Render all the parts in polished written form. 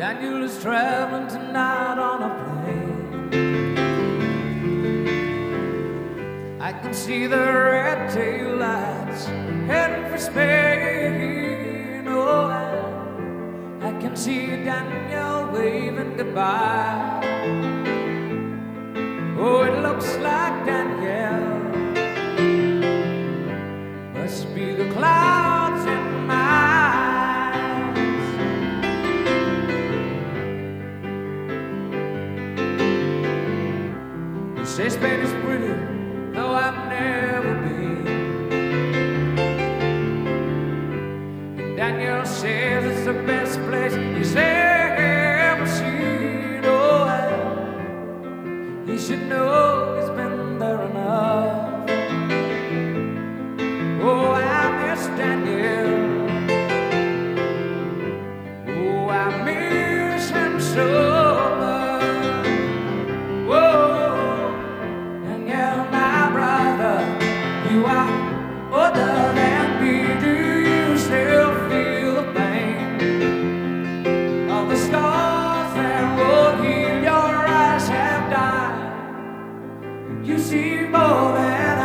Daniel is traveling tonight on a plane. I can see the red tail lights heading for Spain. Oh, I can see Daniel waving goodbye. Oh, it looks like Daniel must be the clouds in my eyes. They say Spain is pretty, though I've never been. And Daniel says it's the best place he's ever seen. Oh, he should know he's been there enough. Oh, I miss Daniel. Oh, I miss him so much. Whoa, Daniel, my brother, you are older than me. Do you still feel the pain of the scars that will heal? Your eyes have died. You see more than I.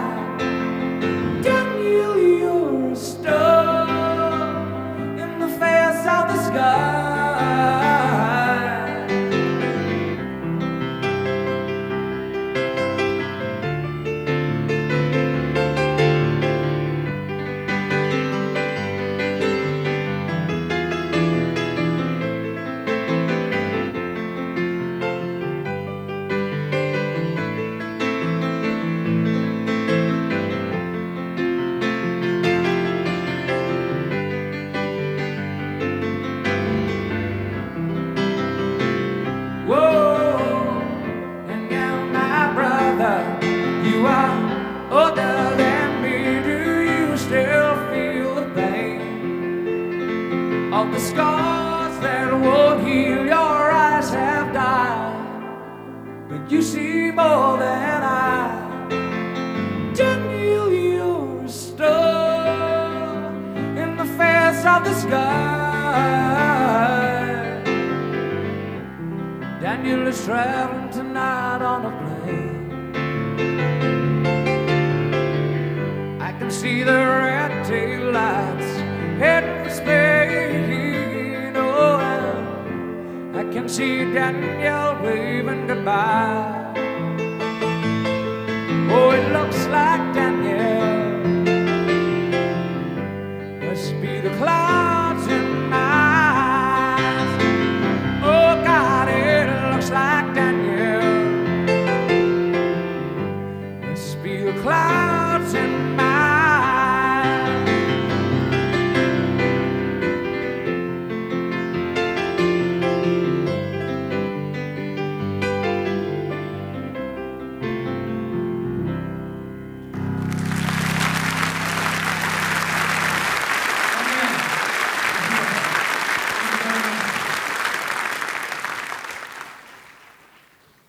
Daniel, you're a star in the face of the sky. You are older than me. Do you still feel the pain of the scars that won't heal? Your eyes have died, but you see more than I. Daniel, you're a star in the face of the sky. Daniel is traveling tonight on a plane. I can see the red tail lights heading for Spain. Oh, I can see Daniel waving goodbye.